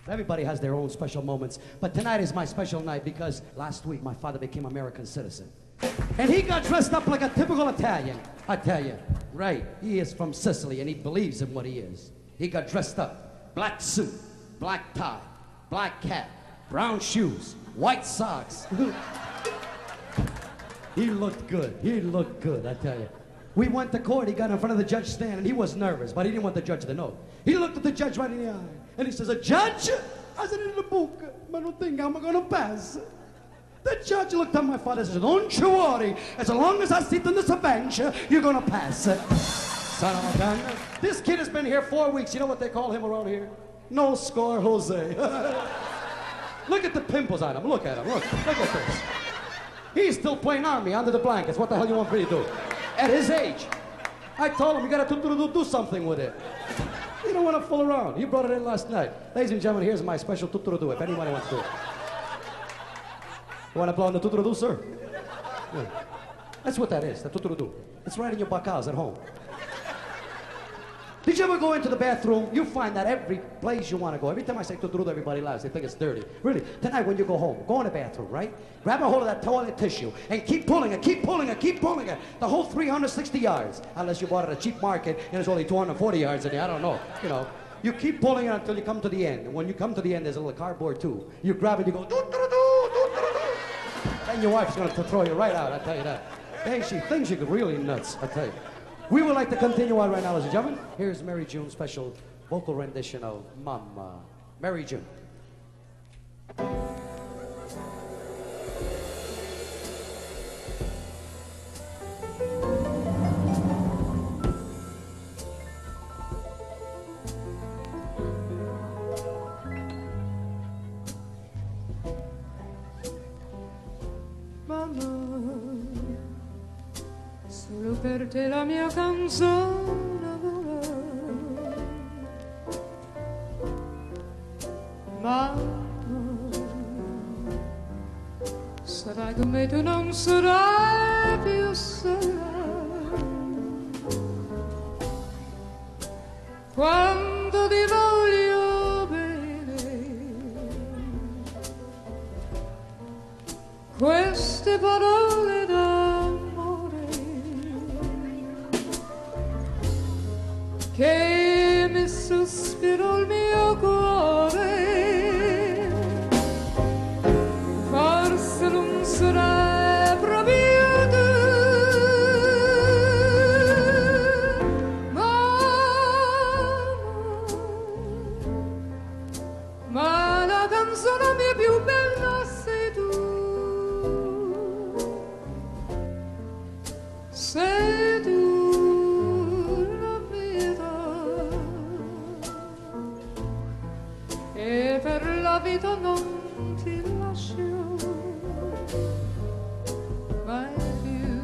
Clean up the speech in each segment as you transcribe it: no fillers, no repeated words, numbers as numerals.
Everybody has their own special moments, but tonight is my special night because last week my father became American citizen. And he got dressed up like a typical Italian. I tell you, right, he is from Sicily and he believes in what he is. He got dressed up, black suit, black tie, black cap, brown shoes, white socks. He looked good, I tell you. We went to court, he got in front of the judge stand and he was nervous, but he didn't want the judge to know. He looked at the judge right in the eye and he says, "A judge?" I said, "In the book, but I don't think I'm gonna pass." The judge looked at my father and said, "Don't you worry, as long as I sit on this bench, you're gonna pass." Son of a gun. This kid has been here 4 weeks. You know what they call him around here? No score Jose. Look at the pimples on him. Look at him. Look at this. He's still playing army under the blankets. What the hell you want me to do? At his age. I told him you gotta do something with it. You don't want to fool around. You brought it in last night. Ladies and gentlemen, here's my special tuturudu if anybody wants to do it. You want to blow on the tuturudu, sir? Yeah. That's what that is, the tuturudu. It's right in your bacals at home. Did you ever go into the bathroom? You find that every place you want to go. Every time I say tuturudu, everybody laughs. They think it's dirty. Really, tonight when you go home, go in the bathroom, right? Grab a hold of that toilet tissue and keep pulling it, keep pulling it, keep pulling it. The whole 360 yards. Unless you bought it at a cheap market and there's only 240 yards in there. I don't know. You know. You keep pulling it until you come to the end. And when you come to the end, there's a little cardboard tube. You grab it, you go, do-do-do-do-do-do. Then your wife's going to throw you right out, I tell you that. Hey, she thinks you're really nuts, I tell you. We would like to continue on right now, ladies and gentlemen. Here's Mary June's special vocal rendition of Mama. Mary June. Solo per te la mia canzone vola. Mamma, sarai con me, tu non sarai più sola. Quando ti voglio bene, queste parole che mi sospiro il mio cuore, forse non sarà proprio tu, ma la canzone mia più bella sei tu, sei tu. E per la vita non ti lascio mai più.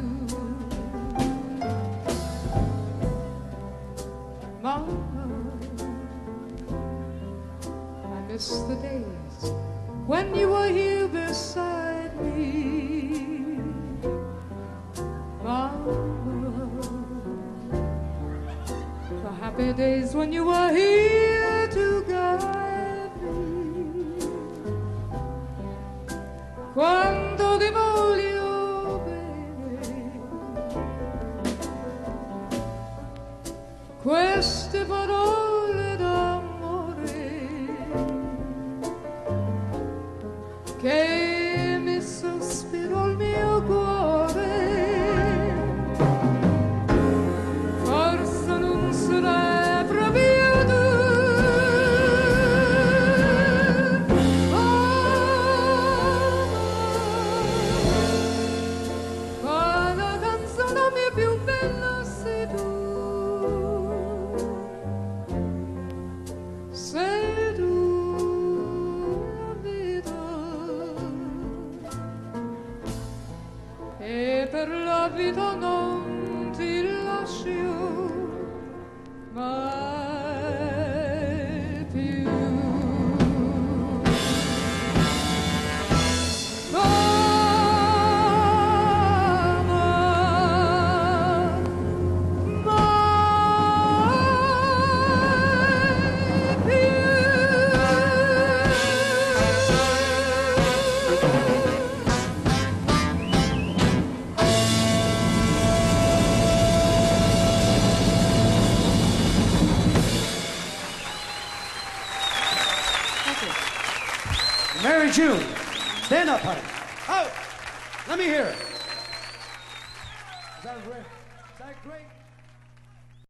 Mama, I miss the days when you were here beside me. Mama, the happy days when you were here to guide. Quando ti voglio bene, queste parole d'amore che mi sospiro il mio cuore, forse non sarà proprio tu. Per la vita non ti lascio mai più. Mai più. Mary June, stand up, honey. Oh, let me hear it. Is that great? Is that great?